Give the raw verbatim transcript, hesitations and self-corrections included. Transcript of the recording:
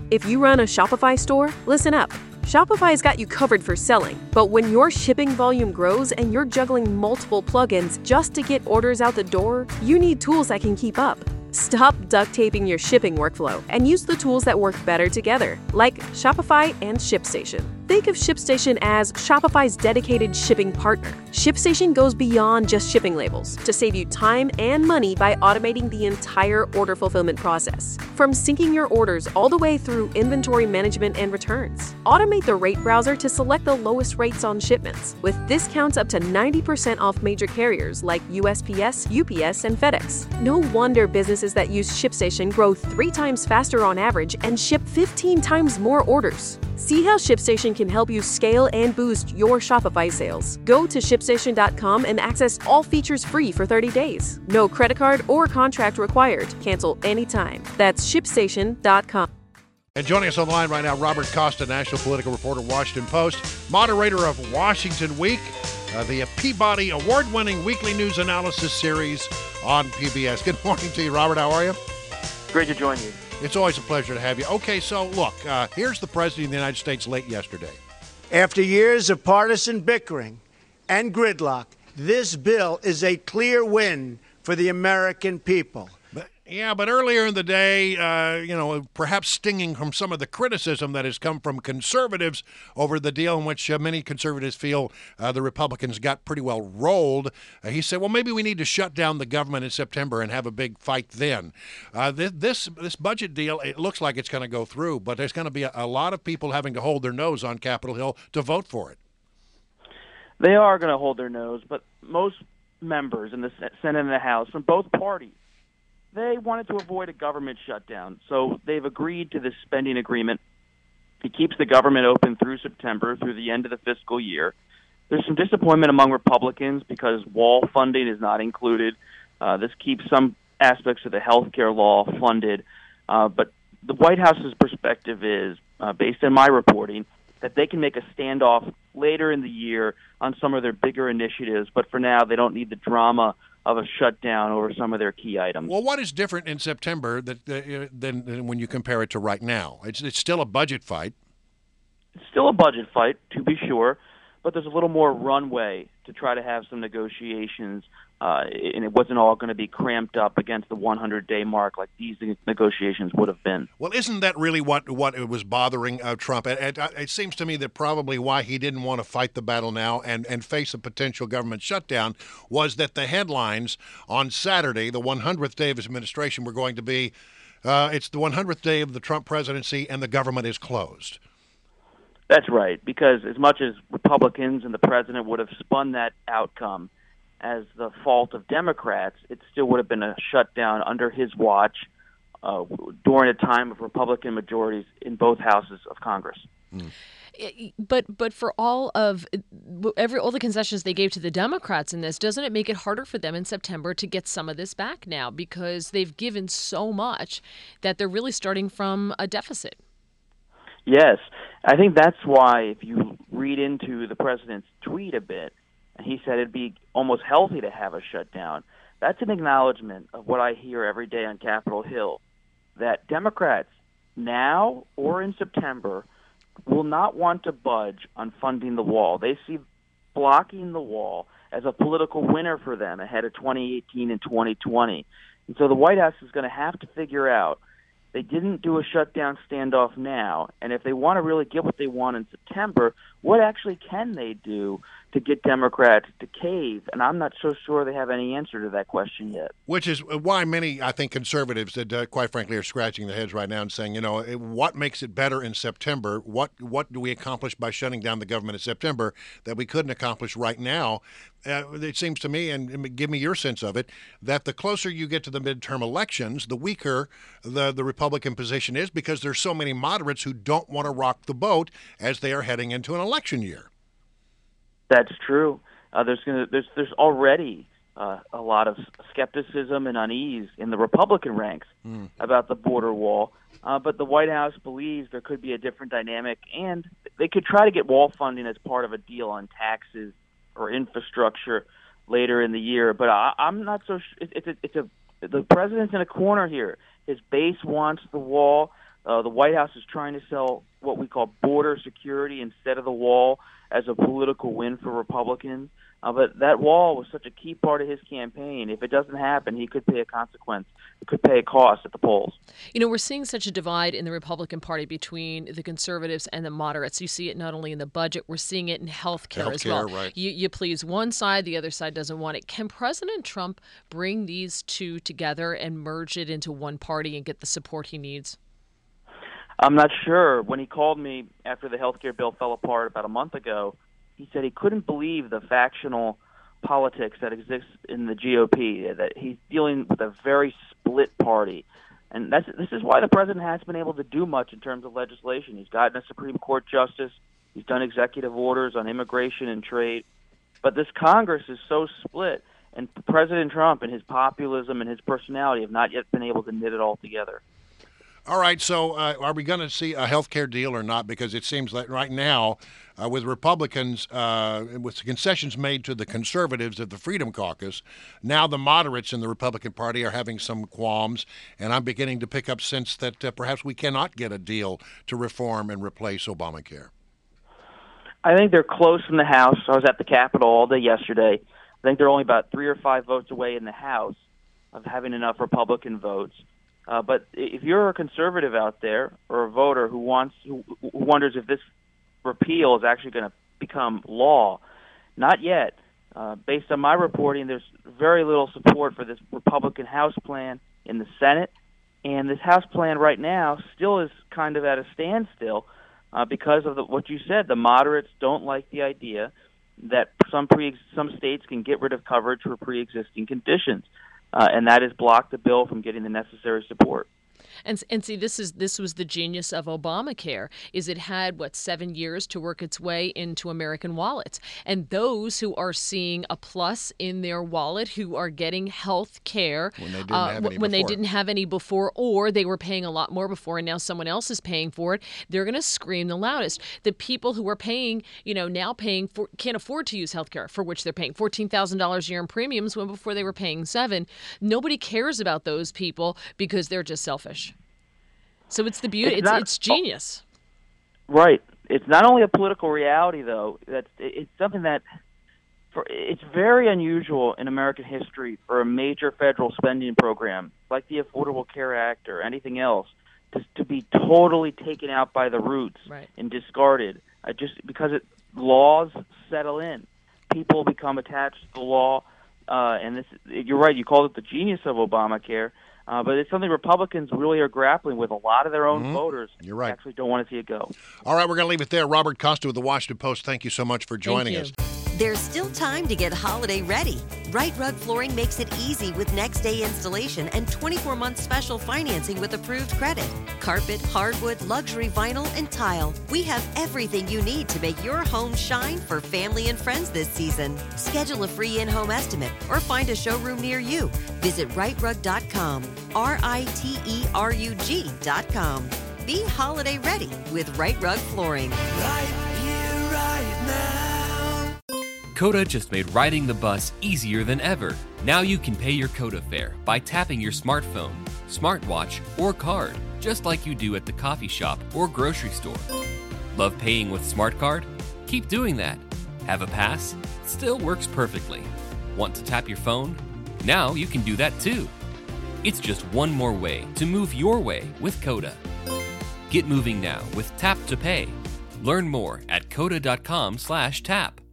If you run a Shopify store, listen up. Shopify's got you covered for selling, but when your shipping volume grows and you're juggling multiple plugins just to get orders out the door, you need tools that can keep up. Stop duct taping your shipping workflow and use the tools that work better together, like Shopify and ShipStation. Think of ShipStation as Shopify's dedicated shipping partner. ShipStation goes beyond just shipping labels to save you time and money by automating the entire order fulfillment process. From syncing your orders all the way through inventory management and returns. Automate the rate browser to select the lowest rates on shipments, with discounts up to ninety percent off major carriers like U S P S, U P S, and FedEx. No wonder businesses that use ShipStation grow three times faster on average and ship fifteen times more orders. See how ShipStation can help you scale and boost your Shopify sales. Go to ship station dot com and access all features free for thirty days. No credit card or contract required. Cancel anytime. That's ship station dot com. And joining us on the line right now, Robert Costa, national political reporter, Washington Post, moderator of Washington Week, uh, the Peabody award-winning weekly news analysis series on P B S. Good morning to you, Robert. How are you? Great to join you. It's always a pleasure to have you. Okay, so look, uh, here's the President of the United States late yesterday. After years of partisan bickering and gridlock, this bill is a clear win for the American people. But, yeah, but earlier in the day, uh, you know, perhaps stinging from some of the criticism that has come from conservatives over the deal in which uh, many conservatives feel uh, the Republicans got pretty well rolled. Uh, he said, well, maybe we need to shut down the government in September and have a big fight then. Uh, this, this this budget deal, it looks like it's going to go through, but there's going to be a, a lot of people having to hold their nose on Capitol Hill to vote for it. They are going to hold their nose, but most members in the Senate and the House from both parties, they wanted to avoid a government shutdown, so they've agreed to this spending agreement. It keeps the government open through September, through the end of the fiscal year. There's some disappointment among Republicans because wall funding is not included. Uh, this keeps some aspects of the health care law funded. Uh, but the White House's perspective is, uh, based on my reporting, that they can make a standoff later in the year on some of their bigger initiatives, but for now they don't need the drama of a shutdown over some of their key items. Well, what is different in September that, uh, than, than when you compare it to right now? It's, it's still a budget fight. It's still a budget fight, to be sure, but there's a little more runway to try to have some negotiations, uh, and it wasn't all going to be cramped up against the hundred-day mark like these negotiations would have been. Well, isn't that really what what it was bothering uh, Trump? It, it, it seems to me that probably why he didn't want to fight the battle now and, and face a potential government shutdown was that the headlines on Saturday, the hundredth day of his administration, were going to be, uh, it's the hundredth day of the Trump presidency and the government is closed. That's right, because as much as Republicans and the president would have spun that outcome as the fault of Democrats, it still would have been a shutdown under his watch uh, during a time of Republican majorities in both houses of Congress. Mm. But but for all of every all the concessions they gave to the Democrats in this, doesn't it make it harder for them in September to get some of this back now because they've given so much that they're really starting from a deficit? Yes. I think that's why if you read into the president's tweet a bit, he said it'd be almost healthy to have a shutdown. That's an acknowledgement of what I hear every day on Capitol Hill, that Democrats now or in September will not want to budge on funding the wall. They see blocking the wall as a political winner for them ahead of twenty eighteen and twenty twenty. And so the White House is going to have to figure out, they didn't do a shutdown standoff now, and if they want to really get what they want in September, what actually can they do to get Democrats to cave? And I'm not so sure they have any answer to that question yet. Which is why many, I think, conservatives that, uh, quite frankly, are scratching their heads right now and saying, you know, what makes it better in September? What what do we accomplish by shutting down the government in September that we couldn't accomplish right now? Uh, it seems to me, and give me your sense of it, that the closer you get to the midterm elections, the weaker the, the Republican position is because there's so many moderates who don't want to rock the boat as they are heading into an election year. That's true. Uh, there's gonna, there's there's already uh, a lot of skepticism and unease in the Republican ranks mm. about the border wall, uh, but the White House believes there could be a different dynamic, and they could try to get wall funding as part of a deal on taxes or infrastructure later in the year. But I, I'm not so sure. It, it's a, it's a the president's in a corner here. His base wants the wall. Uh, the White House is trying to sell what we call border security instead of the wall as a political win for Republicans. Uh, but that wall was such a key part of his campaign. If it doesn't happen, he could pay a consequence. It could pay a cost at the polls. You know, we're seeing such a divide in the Republican Party between the conservatives and the moderates. You see it not only in the budget, we're seeing it in health care as well. Right. You, you please one side, the other side doesn't want it. Can President Trump bring these two together and merge it into one party and get the support he needs? I'm not sure. When he called me after the health care bill fell apart about a month ago, he said he couldn't believe the factional politics that exists in the G O P, that he's dealing with a very split party. And that's, this is why the president hasn't been able to do much in terms of legislation. He's gotten a Supreme Court justice. He's done executive orders on immigration and trade. But this Congress is so split, and President Trump and his populism and his personality have not yet been able to knit it all together. All right, so uh, are we going to see a health care deal or not? Because it seems like right now, uh, with Republicans, uh, with the concessions made to the conservatives of the Freedom Caucus, now the moderates in the Republican Party are having some qualms, and I'm beginning to pick up sense that uh, perhaps we cannot get a deal to reform and replace Obamacare. I think they're close in the House. I was at the Capitol all day yesterday. I think they're only about three or five votes away in the House of having enough Republican votes. Uh, but if you're a conservative out there or a voter who wants, who, who wonders if this repeal is actually going to become law, not yet. Uh, based on my reporting, there's very little support for this Republican House plan in the Senate, and this House plan right now still is kind of at a standstill uh, because of the, what you said. The moderates don't like the idea that some pre some states can get rid of coverage for pre-existing conditions. Uh, and that has blocked the bill from getting the necessary support. And and see, this is this was the genius of Obamacare, is it had, what, seven years to work its way into American wallets. And those who are seeing a plus in their wallet, who are getting health care when, they didn't, uh, have any when they before. didn't have any before, or they were paying a lot more before, and now someone else is paying for it, they're going to scream the loudest. The people who are paying, you know, now paying for, can't afford to use health care, for which they're paying fourteen thousand dollars a year in premiums when before they were paying seven. Nobody cares about those people because they're just selfish. So it's the beauty. It's, it's, not, it's genius. Right. It's not only a political reality, though. That's it's something that for it's very unusual in American history for a major federal spending program like the Affordable Care Act or anything else to, to be totally taken out by the roots right. and discarded. Uh, just because it, laws settle in, people become attached to the law, uh, and this. You're right. You called it the genius of Obamacare. Uh, but it's something Republicans really are grappling with. A lot of their own mm-hmm. voters You're right. actually don't want to see it go. All right, we're going to leave it there. Robert Costa with the Washington Post, thank you so much for joining us. There's still time to get holiday ready. Right Rug Flooring makes it easy with next day installation and twenty-four month special financing with approved credit. Carpet, hardwood, luxury vinyl, and tile. We have everything you need to make your home shine for family and friends this season. Schedule a free in-home estimate or find a showroom near you. Visit right rug dot com. R I T E R U G dot com. Be holiday ready with Right Rug Flooring. Right here, right now. Coda just made riding the bus easier than ever. Now you can pay your Coda fare by tapping your smartphone, smartwatch, or card, just like you do at the coffee shop or grocery store. Love paying with SmartCard? Keep doing that. Have a pass? Still works perfectly. Want to tap your phone? Now you can do that too. It's just one more way to move your way with Coda. Get moving now with Tap to Pay. Learn more at coda dot com slash tap.